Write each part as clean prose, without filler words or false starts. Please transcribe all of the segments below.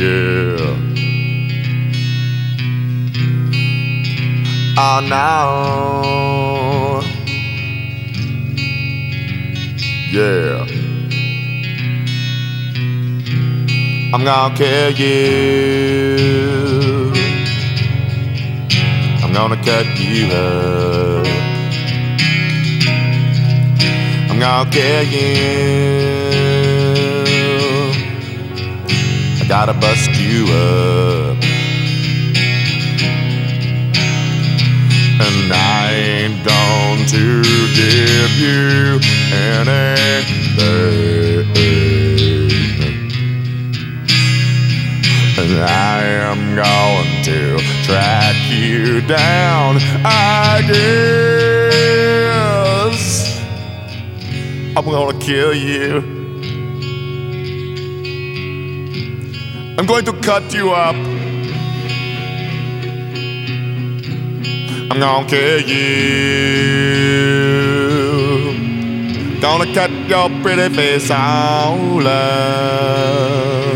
yeah. Oh no, yeah. I'm gonna kill you. I'm gonna cut you up. I'm gonna kill you. I gotta bust you up. And I ain't going to give you anything. And I am going to track you down, I guess. I'm gonna kill you. I'm going to cut you up. I'm gonna kill you. Gonna cut your pretty face all up.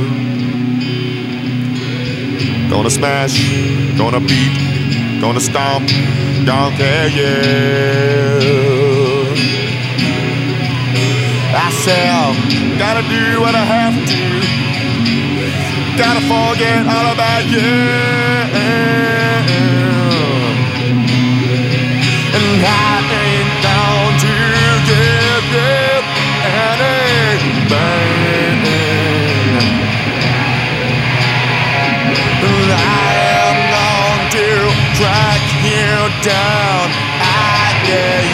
Gonna smash, gonna beat, gonna stomp, gonna kill you. I said, gotta do what I have to. Gotta forget all about you. And I ain't going to give you anything. And I am going to track you down, I guess.